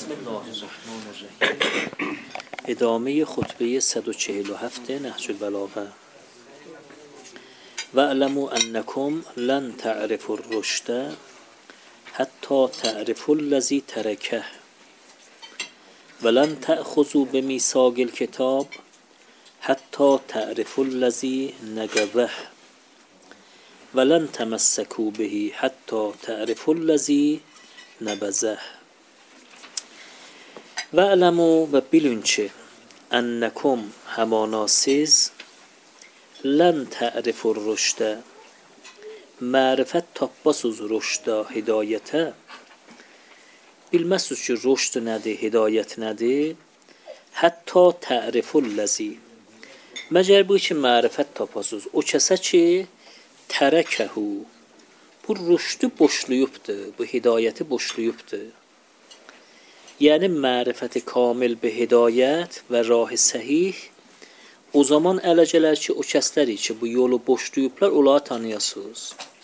بسم الله الرحمن الرحیم. ادامه خطبه 147 نهج البلاغه. واعلموا انکم لن تعرفوا الرشد حتی تعرفوا الذی ترکه ولن تأخذوا بمیثاق الکتاب حتی تعرفوا الذی نگوه ولن تمسکوا به حتی تعرفوا الذی نبذه. و علمو و bilin ki ennekum hamana siz len ta'rifur rüşdə mərifət tapmasız rüşdə hidayətə bilməzsiniz ki rüşd nədir, hidayət nədir hətta ta'riful ləzi məgər bu ki mərifət tapasız o kəsə ki tərəkəhu bu rüşdü boşluyubdur, bu hidayəti boşluyubdur. Yəni mərifəti kamil be hidayət və rah-ı səhih o zaman ələ gələr ki, o kəsləri ki, bu yolu boşlayıblar, onları tanıyasınız.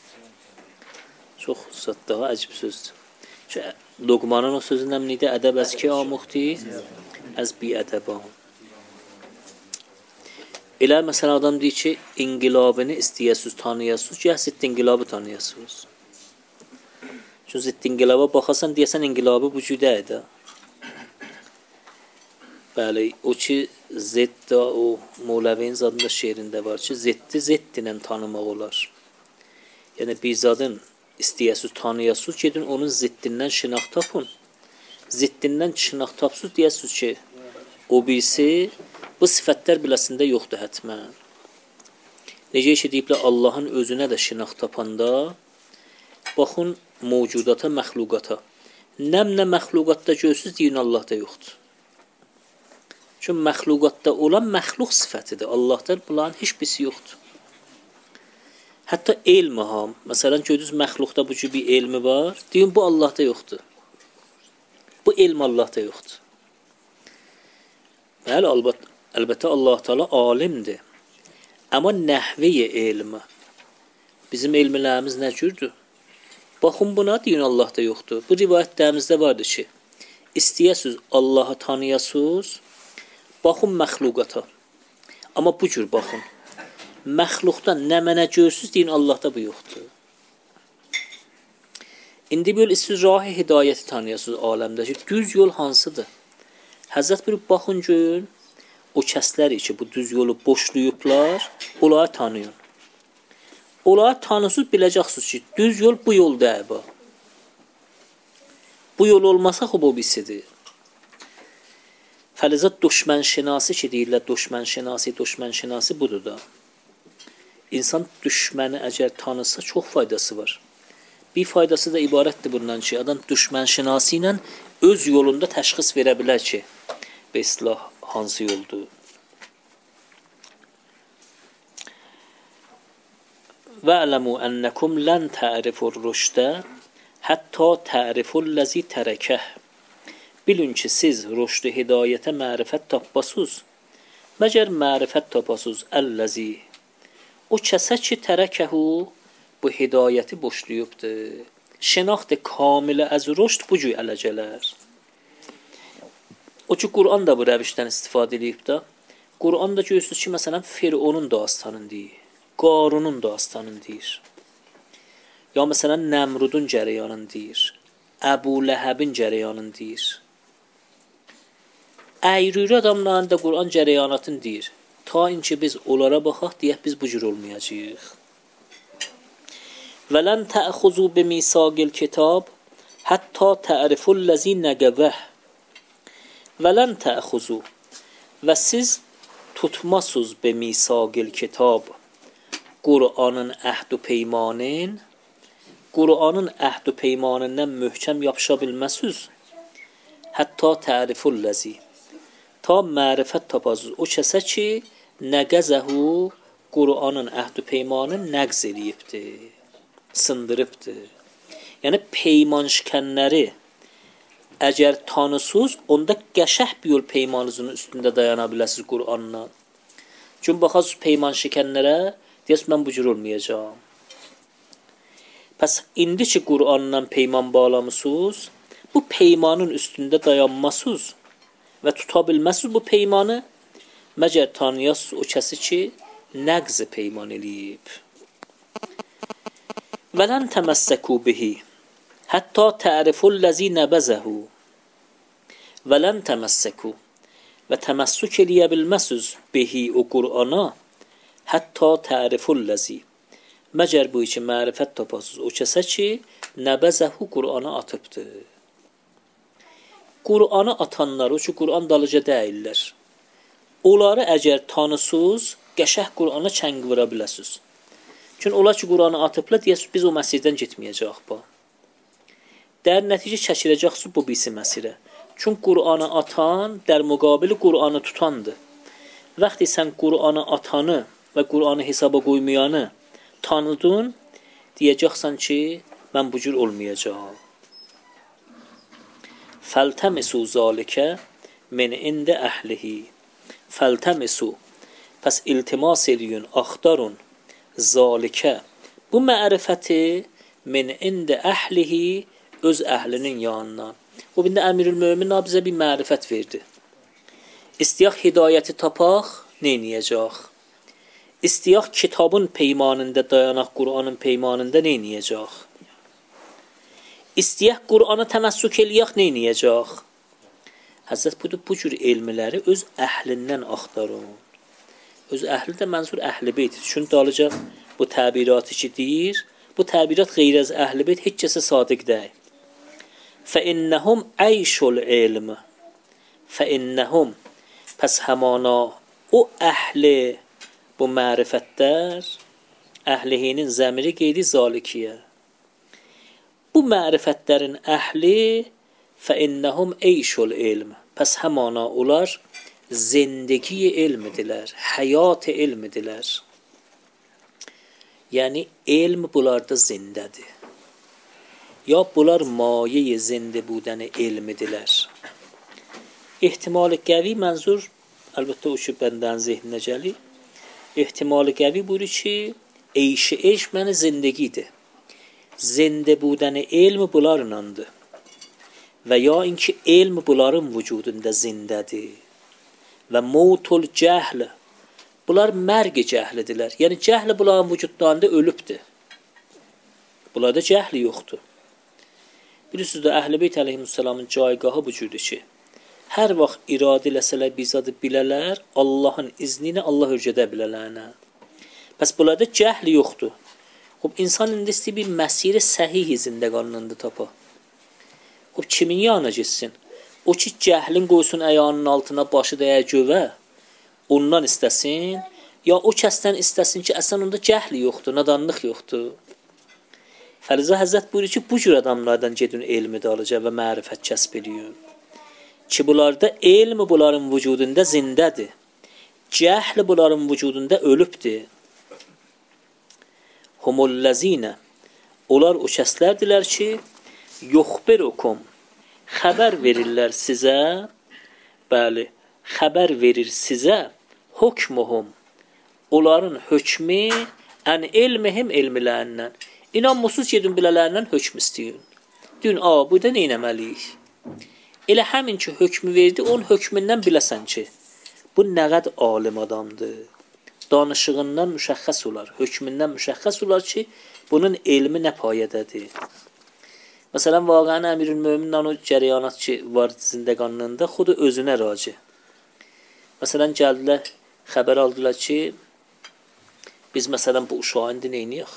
Çox daha əcib sözdür. Loqmanın o sözündən neydi? Ədəb əz ki amuxti, əz bi ədəban. Elə məsələn adam deyir ki, inqilabını istəyəsiniz, tanıyasınız, gəl zidd inqilabı tanıyasınız. Çünki zidd inqilaba baxasan, deyəsən inqilabı bu cüdədir. Bəli, o ki zeddə o Moləvin zadında şeirində var ki, zeddi zeddinə tanımaq olar. Yəni bir zadın istəyəsiniz, tanıyasınız, gedin onun zeddindən şinax tapın. Zeddindən şinax tapsınız, deyəsiniz ki, o birisi bu sifətlər biləsində yoxdur hətmən. Necə ki deyiblər, Allahın özünə də şinax tapanda, baxın mövcudata, məxluqata. Nə məxluqatda görsünüz, deyin Allahda yoxdur. Çünki məxluqatda olan məxluq sifətidir. Allahdan bunların heç birisi yoxdur. Hətta elmi ham. Məsələn, gördünüz məxluqda bu cür bir elmi var. Deyin, bu Allahda yoxdur. Bu elm Allahda yoxdur. Bəli, əlbəttə Allah Teala alimdir. Amma nəhviyə elmi. Bizim elmlərimiz nə cürdür? Baxın buna, deyin Allahda yoxdur. Bu rivayətlərimizdə vardır ki, istəyəsiniz Allahı tanıyasınız, baxın məxluqata. Amma bu cür baxın. Məxluqdan nə mənə görsünüz, deyin Allahda bu yoxdur. İndi böyle siz rah-ı hidayəti tanıyasınız aləmdə ki, düz yol hansıdır? Həzrət bir baxın görün, o kəsləri ki, bu düz yolu boşlayıblar, onları tanıyın. Onları tanısınız, biləcəksiniz ki, düz yol bu yol deyil. Bu yol olmasa o birisidir. Fəlizat düşmənşinası ki deyirlər, düşmənşinası budur da. İnsan düşməni əgər tanısa çox faydası var. Bir faydası da ibarətdir bundan ki, adam düşmənşinası ilə öz yolunda təşxis verə bilər ki, bu islah hansı yoldur. وَاعْلَمُوا أَنَّكُمْ لَنْ تَعْرِفُوا الرُّشْدَ حَتَّى تَعْرِفُوا الَّذِي تَرَكَهُ. Bilin ki, siz rüşd hidayətə mərifət tapasınız. Məgər mərifət tapasınız əlləzi. O kəsə ki, tərəkəhu bu hidayəti boşlayıbdır. Şinaxt kamilə az rüşd bu cür ələ gələr. O ki, Qur'an da bu rəvişdən istifadə edib də. Qur'an da görürsünüz ki, məsələn, Fironun dastanını deyir. Qarunun dastanını deyir. Ya məsələn, Nəmrudun cərəyanını deyir. Əbu Ləhəbin cərəyanını deyir. Əyrüyü adamların da Qur'an cərəyanatını deyir. Ta inki biz onlara baxaq, deyək biz bu cür olmayacağıq. وَلَنْ تَأْخُذُوا بِمِيثَاقِ الْكِتَابِ حَتَّى تَعْرِفُوا الَّذِي نَگَوَهُ. وَلَنْ تَأْخُذُوا və siz tutmasınız بِمِيثَاقِ الْكِتَابِ Qur'anın əhd-ü peymanın, Qur'anın əhd-ü peymanından möhkəm yapışa bilməsiniz. Hətta təriful ləzi. Ta mərifət tapasınız. O kəsə ki, nəqəzəhu Qur'anın əhd-ü peymanını nəqz eləyibdir, sındırıbdır. Yəni peyman şikənləri əgər tanısınız, onda qəşəh bir yol peymanınızın üstündə dayana biləsiniz Qur'anla. Çünki baxasınız peyman şikənlərə, deyəs mən bu cür olmayacağım. Pəs indi ki Qur'andan peyman bağlamısınız, bu peymanın üstündə dayanmasız və tuta bilməsiz bu peymanı, məgər tanıyasız o kəsi ki, nəqz peyman eləyib. Və lən təməssəku bihi, hətta tə'riful-ləzi nəbəzəhu. Və lən təməssəku, və təməssük eləyə bilməsiz bihi o Qur'ana, hətta təriful-ləzi, məgər bu iki mərifət tapasız o kəsə ki, nəbəzəhu Qur'ana atıbdır. Qur'ana atanlar, o ki, Qur'an dalıca deyirlər. Onları əgər tanısız, qəşəh Qur'ana çəng vura biləsiz. Çünki onlar ki, Qur'ana atıblar, deyəsiz, biz o məsirdən getməyəcək bu. Dər nəticə çəkiləcəksiniz bu birisi məsirə. Çünki Qur'ana atan, dər müqabili Qur'anı tutandır. Vaxtı sən Qur'ana atanı və Qur'anı hesaba qoymayanı tanıdın, deyəcəksən ki, mən bu cür olmayacağım. Fəltəmisu zalikə min ində əhlihi. Fəltəmisu, pəs iltimas ediyün, axtarın, zalikə, bu mərifəti min ində əhlihi, öz əhlinin yanından. O bində Əmirül-Mömin bizə bir mərifət verdi. İstiyaq hidayəti tapaq, neyniyəcək? İstiyaq kitabın peymanında dayanaq, Qur'anın peymanında neyniyəcək? İstiyaq Qur'ana təməssük eləyək, neyniyəcək? Həzrət budur, bu cür elmiləri öz əhlindən axtarın. Öz əhli də mənzur əhl-i beytdir. Çünki dalıca bu təbiratı ki deyir, bu təbirat qeyr az əhl-i beyt heç kəsə sadiq deyil. فَإِنَّهُمْ عَيْشُ الْعِلْمِ فَإِنَّهُمْ, pəs həmana o əhli bu mərifətlər, əhlihinin zəmiri qeydi zalikiyə. Bu mərifətlərin əhli فَإِنَّهُمْ عَيْشُ الْعِلْمِ, pəs həmana onlar zindəgi elmidirlər, həyat elmidirlər. Yəni, elm bunlarda zindədir. Ya bunlar maye zinde budəni elmidirlər. İhtimali qəvi mənzur, əlbəttə o ki, bəndən zehninə gəlir. İhtimali qəvi buyurur ki, eyş-i eyş mənə zindəgidir. Zinde budəni elmi bunlarınandır. Və ya inki elm bunların vücudunda zindədir. Və moutul cəhl, bunlar mərg cəhlidirlər. Yəni, cəhli bunların vücudlarında ölübdür. Bunlarda cəhli yoxdur. Bilirsiniz də, Əhl-i Beyt əleyhissalamın caygahı bu cürdür ki, hər vaxt iradə eləsələr, bizadı bilələr, Allahın izni ilə Allah hürcədə bilələrinə. Pəs bunlarda cəhli yoxdur. Xub, insan indi istəyir bir məsiri səhih izində qanununda tapa. Xub, kimin yanına gitsin? O ki, cəhlin qoysun ayağının altına, başı dəyə gövə, ondan istəsin, ya o kəsdən istəsin ki, əsən onda cəhli yoxdur, nadanlıq yoxdur. Fərizə Həzrət buyurur ki, bu cür adamlardan gedin elmi dalıca və mərifət kəsb edin. Ki, bunlarda elm bunların vücudunda zindədir. Cəhl bunların vücudunda ölübdür. Humulləzinə, onlar o kəslərdilər ki, yuxbirukum, xəbər verirlər sizə, bəli, xəbər verir sizə, hukmuhum, onların hökmü, ən elmihim elmilərindən. İnanmısız gedin bilələrindən hökm istəyin. Dün, burada neynəməliyik? Elə həmin ki, hökmü verdi, onun hökmündən biləsən ki, bu nə qəd alim adamdır. Danışığından müşəxəs olar, hökmündən müşəxəs olar ki, bunun elmi nə payədədir. Məsələn, vaqəən Əmirül-Möminin o cəriyanat ki, var zindəqanlığında, xudu özünə raci. Məsələn, gəldilər, xəbər aldılar ki, biz məsələn, bu uşağı indi neyniyək?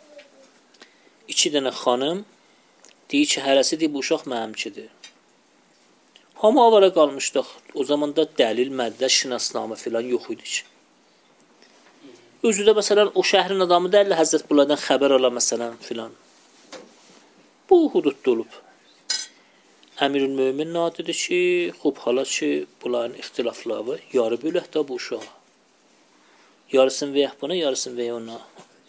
2 dənə xanım deyir ki, hərəsi deyir, bu uşaq mənimkidir. Hamı avara qalmışdıq. O zaman da dəlil, məddə, şinasnamə filan yox idi ki. Özü də məsələn, o şəhrin adamı dəlil, Həzrət bunlardan xəbər ala məsələn filan. Bu hududda olub. Əmirül-Mömin nadidir ki, xub hala ki, bunların ixtilafları, yarı bölək də bu uşaq. Yarısını veyək buna, yarısını veyək ona.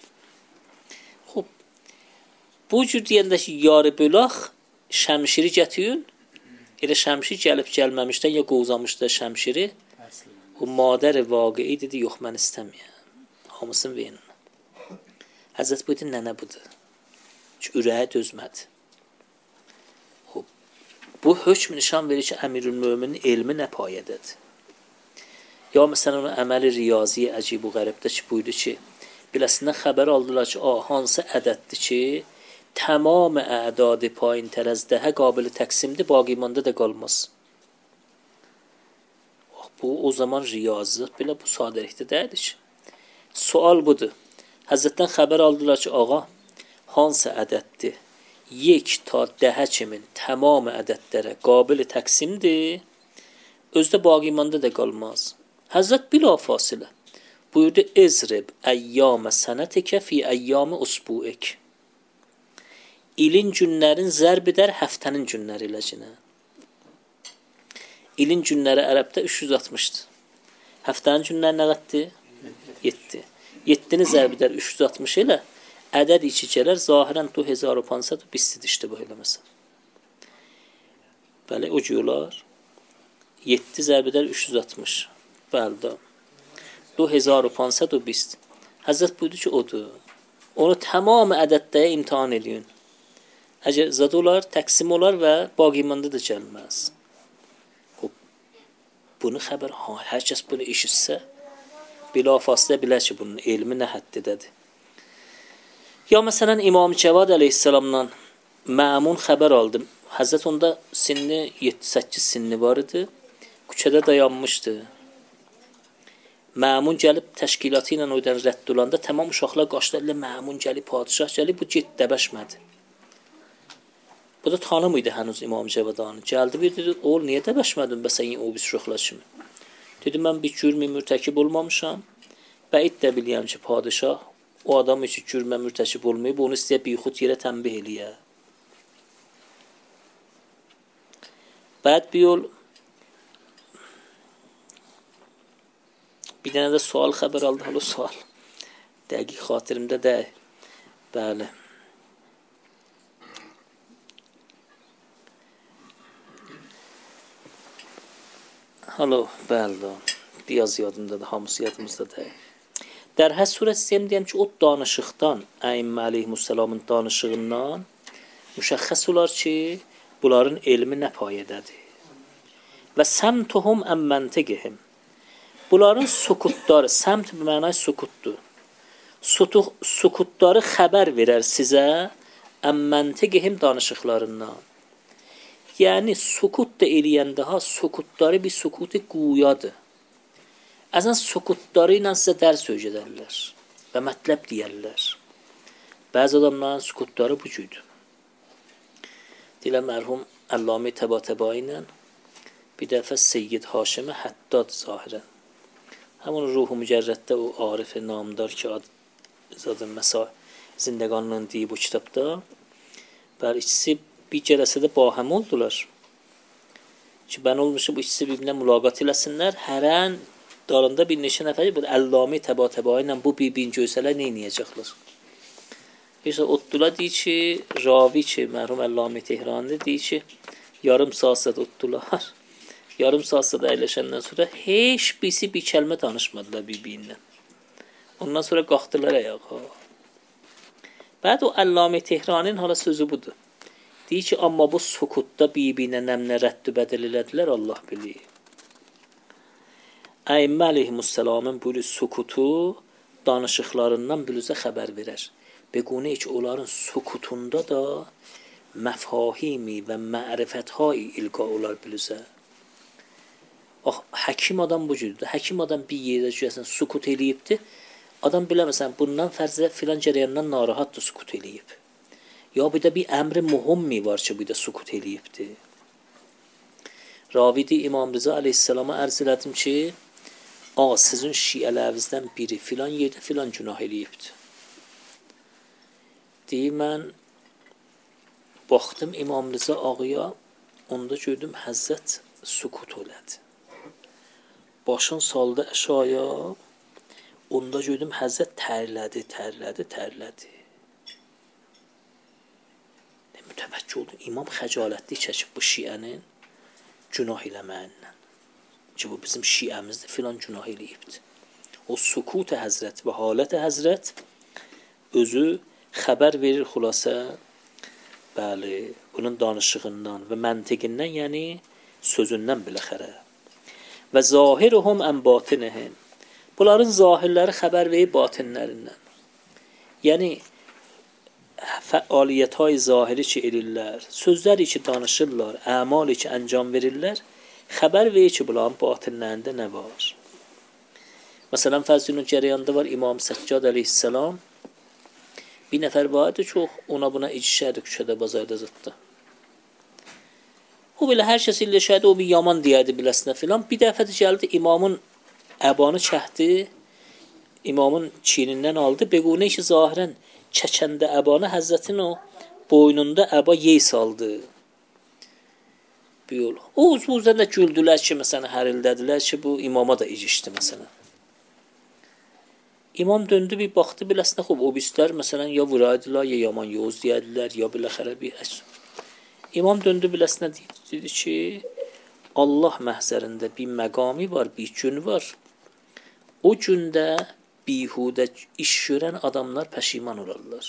Bu cür deyəndə ki, yarı bölaq, şəmşiri gətirin, elə şəmşir gəlib gəlməmişdən, ya qovzamışda şəmşiri, o madər vaqei dedi, yox, mən istəməyəm. Hamısını verin. Həzrət buydu, nənə budur. Ki, ürəyə dözmədi. Bu hökm nişan verir ki Əmirülmöminin elmi nə payədədir. Ya məsələn onun əməli riyazi əcib və qəribdə ki buydu ki, biləsindən xəbər aldılar ki, hansı ədəddir ki, tamam ədadı payın tərəzdəhə qabili təqsimdir, baqi imanda da qalmaz. Bu o zaman riyazlıq belə bu sadəlikdə deyildir ki. Sual budur. Həzrətdən xəbər aldılar ki, hansı ədəddir? 1 ta 10 kimin tamam ədədlərə qabili təqsimdir, özdə baqi imanda da qalmaz. Həzrət bilafasilə buyurdu, ezrib əyyamə sənətikə fi əyyamə usbuik. İlin günlərin zərb edər həftənin günləri iləcənə. İlin günləri ərəbdə 360-dır. Həftənin günləri nə qəddir? 7. 7-ni zərb edər 360 ilə ədəd içi gələr, zahirən 2520 işte bu elə məsələn. Bəli, o cürlər 7 zərb edər 360. Bəli, 2520. Həzrət buyurdu ki, odur. Onu tamam ədəddə imtihan edin. Əgər zad olar, təqsim olar və baqi imanda da gəlməz. Bunu xəbər, hər kəs bunu eşitsə, bilafasitə bilər ki, bunun elmi nə həddidədir. Ya məsələn, İmam Cəvad əleyhissalamdan Məmun xəbər aldım. Həzrət onda sinni 7-8 sinni var idi. Küçədə dayanmışdı. Məmun gəlib təşkilatı ilə oydan rədd olanda tamam uşaqlar qaçdılar, Məmun gəlib, padişah gəlib, bu get dəbəşmədi. Bu da tanımıydı hənuz İmam Cəvadanı. Gəldi bir dedi, oğul niyə dəbəşmədin bəsən o biz uşaqlar kimi? Dedi, mən bir cürmi mürtəkib olmamışam. Bəid də biliyəm ki, padişah o adam üçün cürmə mürtəkib olmayıb, onu istəyə bixud yerə tənbih eləyə. Bəd bir yol bir dənə də sual xəbər aldı, halı sual. Dəqiq xatirimdə dəy. Bəli. Halo, bəli. Biraz yadımdadır, hamısı yadımızda dəy. در hər surət istəyəm deyəm ki, o danışıqdan, Əimmə əleyhissalamın danışığından müşəxəs olar ki, bunların elmi nə payədədir. Və səmtuhum əmməntiqihim. Bunların sukutları, səmt bir mənay sukutdur. Sukutları xəbər verər sizə əmməntiqihim danışıqlarından. Yəni, sukut da eləyəndə sukutları bir sukuti quyadır. Əzən sukutları ilə sizə dərs öyrədərlər və mətləb deyərlər. Bəzi adamların sukutları bu cürdür. Deyilən mərhum Əlləmi Təbatəbai ilə bir dəfə Seyyid Haşimi Həddad zahirən. Həmin ruhu mücərrətdə o arif namdar ki, zadın məsəl zindəqanlığın deyib o kitabda. Bəli, ikisi bir cələsədə bahəm oldular. Ki, bən olmuşum, bu ikisi birbirine mülaqat eləsinlər. Hərən dalında bir neçə nəfəri bu Əlləmi Təbatəbai ilə bu bir-birini görsələr nə edəcəklər? İşte otdular deyir ki, ravi ki, mərhum Əlləmi Tehrani deyir ki, yarım saat otdular. Yarım saat əyləşəndən sonra heç birisi bir kəlmə danışmadılar bir-birindən. Ondan sonra qalxdılar ayağa. Bəd o Əlləmi Tehraninin hala sözü budur. Deyir ki, amma bu sukutda bir-birinə nəmnə rəddü bədəl elədilər, Allah bilir. Əimmə əleyhissalamın bu sukutu danışıqlarından bülüzə xəbər verər. Bequne ki, onların sukutunda da məfahimi və mərifəthay ilqa olar bülüzə. Həkim adam bu cürdür. Həkim adam bir yerdə görəsən sukut eləyibdir. Adam biləməsən, bundan fərzə filan cərəyandan narahatdır sukut eləyib. Ya bir də bir əmri mühümmi var ki, bir də sukut eləyibdir. Ravidi İmam Rıza əleyhissalama ərz elədim ki, sizin şiələvinizdən biri filan yerdə filan günah eləyibdir. Deyir, mən baxdım İmam Rıza ağıya, onda gördüm Həzzət sukut elədi. Başın saldı əşaya, onda gördüm Həzzət tərlədi. Mütəvəkkə oldum. İmam xəcalətli çəkib bu şiənin günah eləməyindən. Ki, bu bizim şiəmizdə filan günah eləyibdir. O sukut Həzrət və halət Həzrət özü xəbər verir xülasə Bəli, bunun danışığından və məntiqindən, yəni sözündən biləxərə. Və zahiruhum ən batinihim. Bunların zahirləri xəbər verir batinlərindən. Yəni fəaliyyətay zahiri ki edirlər, sözləri ki danışırlar, əmal ki əncam verirlər, xəbər verir ki bunların batinlərində nə var. Məsələn, Fəzlünün cərəyanda var İmam Səccad əleyhissalam. Bir nəfər vardı ki, ona buna icişərdi küçədə, bazarda zıtdı. O belə hər kəs illəşərdi, o bir yaman deyərdi biləsinə filan. Bir dəfə də gəldi, imamın əbanı çəkdi, imamın çiynindən aldı. Bequnə ki, zahirən çəkəndə əbanı Həzrətin o boynunda əba yey saldı. Bir yol. O uzun da güldülər ki, məsələn, hərildədilər ki, bu imama da icişdi, məsələn. İmam döndü bir baxdı biləsinə, o bislər məsələn ya vuraydılar, ya yaman yoz deyədilər, ya biləxərə bir əs. İmam döndü biləsinə dedi ki, Allah məhzərində bir məqami var, bir gün var. O gündə bihudə iş görən adamlar pəşiman olarlar.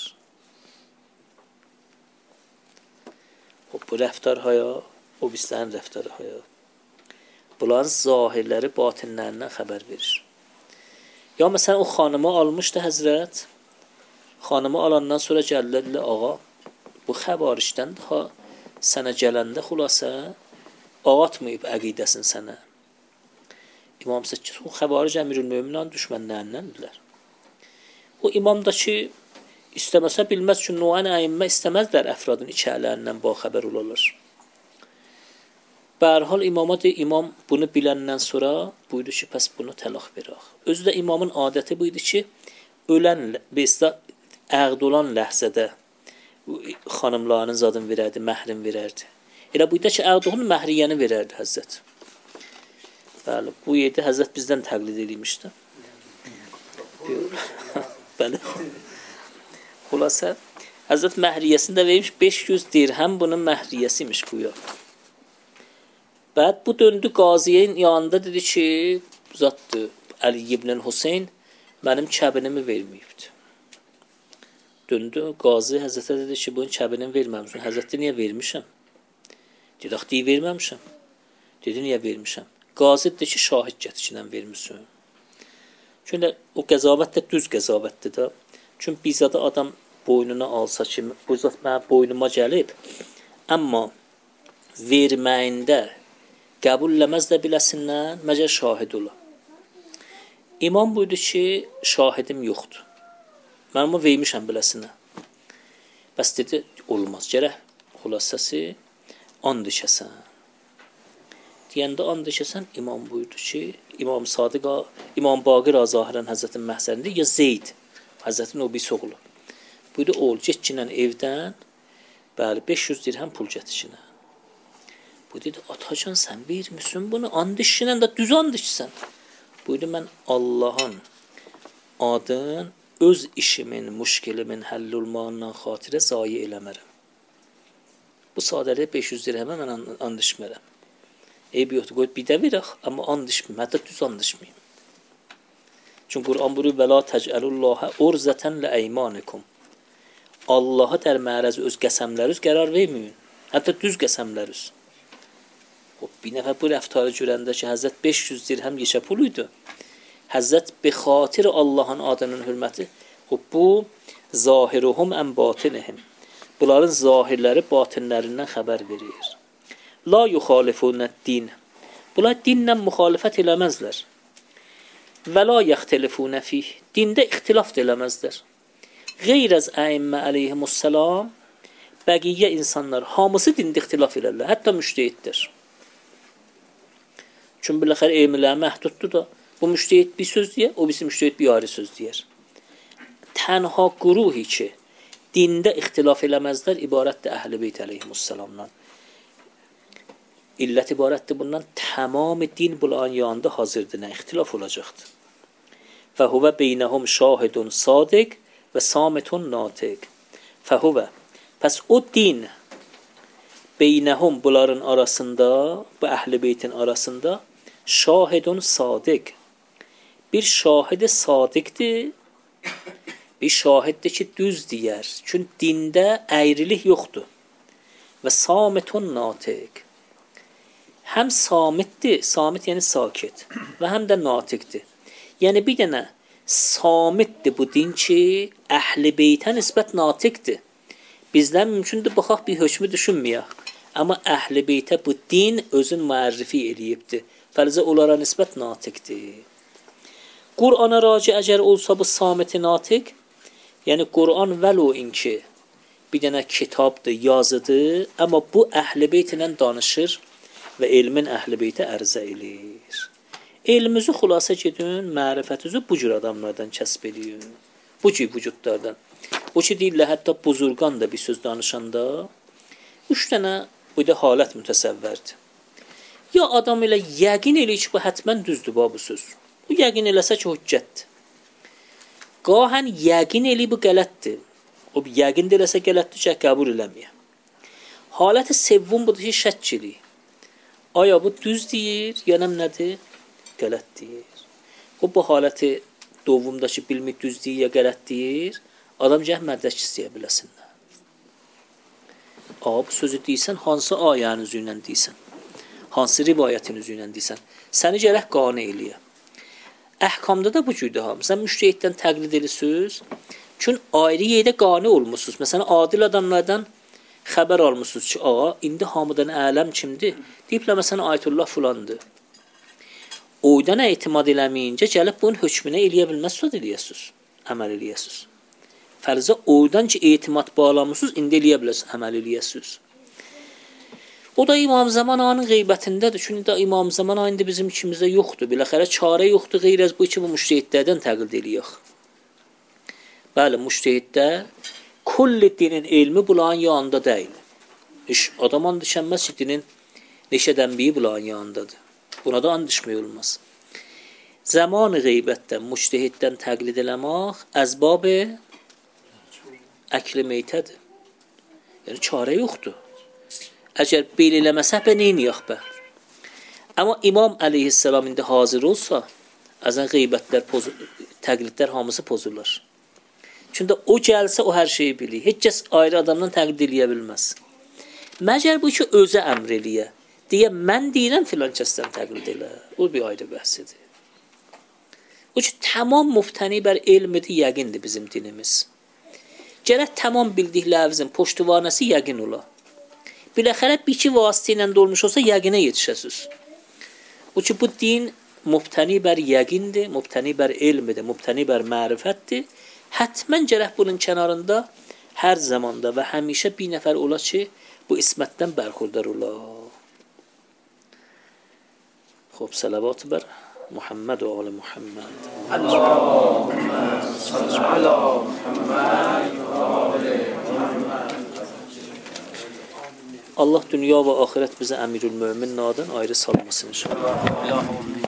Bu rəftar haya, o bislərin rəftarı haya. Bunların zahirləri batinlərindən xəbər verir. Ya məsələn o xanımı almışdı Həzrət. Xanımı alandan sonra gəldilər, ağa, bu xəbarişdən daha sənə gələndə xülasə ağatmayıb əqidəsin sənə. İmam Səccad o xəbaric Əmirül-Möminin düşmənlərindəndirlər. O imam da ki istəməsə bilməz ki, Nuhan əyimmə istəməzlər əfradın içərilərindən baxəbər olarlar. Bərhal imama de, imam bunu biləndən sonra buyurdu ki, pəs bunu təlaq verək. Özü də imamın adəti buydu ki, ölən, bezdə əqd olan ləhzədə xanımlarının zadını verərdi, məhrin verərdi. Elə buydu ki, əqd olan məhriyyəni verərdi Həzrət. Bəli, bu yerdə Həzrət bizdən təqlid edilmişdi. Bəli. Xülasə, Həzrət məhriyyəsində vermiş 500 dirhəm bunun məhriyyəsimiş güya. Bəd bu döndü qaziyin yanında dedi ki, zatdır, Əli ibn Hüseyn mənim kəbinimi verməyibdi. Döndü, qazi Həzrətə dedi ki, bunun kəbinini verməmişəm. Həzrət niyə vermişəm? Dedi, axı, verməmişəm. Dedi, niyə vermişəm? Qazi dedi ki, şahid gətirişlə vermişəm. Çünki o qəzavət də düz qəzavətdir də. Çünki bizadə adam boynuna alsa ki, bu zat mənim boynuma gəlib, amma verməyində qəbulləməz də biləsindən, məcər şahid ola. İmam buydu ki, şahidim yoxdur. Mən onu vermişəm biləsinə. Bəs dedi, olmaz, gərək xülasəsi and içəsən. Deyəndə and içəsən, imam buydu ki, İmam Sadiqa, İmam Baqir Zahirən Həzrətin məhzərində, ya Zeyd, Həzrətin o bir soğulu. Buydu, ol, getkinlə evdən, bəli, 500 dirhəm pul gətirkinə. Bu dedi, atacan sən vermişsin bunu, and işinə də düz and işsən. Buydu, mən Allahın adın öz işimin, müşkilimin həll olmağından xatirə zayi eləmərəm. Bu sadəliyə 500 dirhəmə mən and işmərəm. Eybi yoxdur, qoyub bir də verək, amma and işməyim, hətta düz and işməyim. Çünki Quran buyurur, və la təcəlullahə urzətən lə əymanikum. Allaha dər mərəz öz qəsəmləriniz qərar verməyin, hətta düz qəsəmləriniz. Bir nəfər bu rəftarı görəndə ki, Həzrət 500 dirhəm yeşə pul idi. Həzrət bi xatir Allahın adının hürməti, bu zahiruhum ən batinihim. Bunların zahirləri batinlərindən xəbər verir. La yuxalifunət din. Bunlar dinlə müxalifət eləməzlər. Və la yəxtelifunə fih. Dində ixtilaf da eləməzlər. Qeyr əz əimmə əleyhimussalam, bəqiyyə insanlar hamısı dində ixtilaf elərlər, hətta müştehiddir. Çünki biləxər elmlər məhduddur da, bu müştehid bir söz deyər, o birisi müştehid bir ayrı söz deyər. Tənha quruhi ki, dində ixtilaf eləməzlər, ibarətdir Əhl-i Beyt əleyhimussalamdan. İllət ibarətdir bundan, tamamı din bunların yanında hazırdır, nə ixtilaf olacaqdır. Fəhuvə beynəhum şahidun sadiq və samitun natiq. Fəhuvə, pəs o din beynəhum bunların arasında, bu Əhl-i Beytin arasında şahidun sadiq. Bir şahidi sadiqdir, bir şahiddir ki, düz deyər. Çünki dində əyrilik yoxdur. və samitun natiq. Həm samitdir, samit yəni sakit və həm də natiqdir. Yəni bir dənə samitdir bu din ki, əhl-i beytə nisbət natiqdir. Bizdən mümkündür baxaq bir hökmü düşünməyək. Amma əhl-i beytə bu din özün müərrifi eləyibdir. Fərzə onlara nisbət natiqdir. Qur'ana raci əgər olsa bu samiti natiq, yəni Qur'an vəlo inki bir dənə kitabdır, yazıdır, amma bu əhl-i beyt ilə danışır və elmin əhl-i beytə ərzə eləyir. Elminizi xülasə gedin, mərifətinizi bu cür adamlardan kəsb eləyin. Bu cür vücudlardan. O ki deyirlər, hətta buzurqan da bir söz danışanda 3 dənə bu da halət mütəsəvvərdir. Ya adam elə yəqin eləyir ki, bu hətmən düzdür bu söz. Bu yəqin eləsə ki, hüccətdir. Qahən yəqin eləyir bu qələtdir. O yəqin eləsə qələtdir ki, qəbul eləməyə. Haləti sevvun budur ki, şək eləyir. Aya bu düz deyir, yəni nədir? Qələt deyir. O bu haləti dovumdakı bilmir düz deyir ya qələt deyir, adam gəh mədrək istəyə biləsinlər. Bu sözü deyirsən, hansı ayənin üzü ilə deyirsən? Hansı rivayətin üzü ilə deyirsən? Səni gərək qane eləyə. Əhkamda da bu cürdür hamı. Sən müştəhiddən təqlid edirsiniz. Çünki ayrı yerdə qane olmuşsunuz. Məsələn, adil adamlardan xəbər almışsınız ki, indi hamıdan ələm kimdir? Deyiblər, məsələn, Ayətullah filandır. Oydan etimad eləməyincə gəlib bunun hökmünə eləyə bilməz, söz eləyəsiniz, əməl eləyəsiniz. Fərzə oydan ki, etimad bağlamışsınız, indi eləyə biləsiniz, əməl eləyəsiniz. O da İmam Zamananın qeybətindədir. Çünki da İmam Zamana indi bizim ikimizdə yoxdur. Biləxərə çarə yoxdur, qeyr az bu iki bu müştəhidlərdən təqlid eləyək. Bəli, müştəhiddə kulli dinin elmi bulanın yanında deyil. Adam and düşənməz ki, dinin neşədən biri bulanın yanındadır. Buna da and düşmək olmaz. Zamanı qeybətdən, müştəhiddən təqlid eləmək əzbab-ı əkli meytədir. Yəni, çarə yoxdur. Əgər belə eləməsə, neyiniyək bə? Amma İmam əleyhissalam indi hazır olsa, əzən qeybətlər, təqlidlər hamısı pozulur. Çünki o gəlsə, o hər şeyi bilir. Heç kəs ayrı adamdan təqlid eləyə bilməz. Məgər bu ki, özə əmr eləyə. Deyə, mən deyirəm filan kəsdən təqlid elə. O bir ayrı bəhsidir. O ki, tamam müftəni bər elmidir, yəqindir bizim dinimiz. Gərək tamam bildik ləvzin, poştuvanəsi yəqin ola. Biləxərə bir iki vasitə ilə dolmuş olsa, yəqinə yetişəsiniz. O ki, bu din müftəni bər yəqindir, müftəni bər elmidir, müftəni bər mərifətdir. Hətmən gərək bunun kənarında hər zamanda və həmişə bir nəfər ola ki, bu ismətdən bərxurdar ola. Xob, salavat bər Muhammed və ali Muhammed. Allahümmə salli ala Muhammed və ali Muhammed. Allah dünya və axirət bizə əmirül mömin nadan ayrı salmasın inşallah.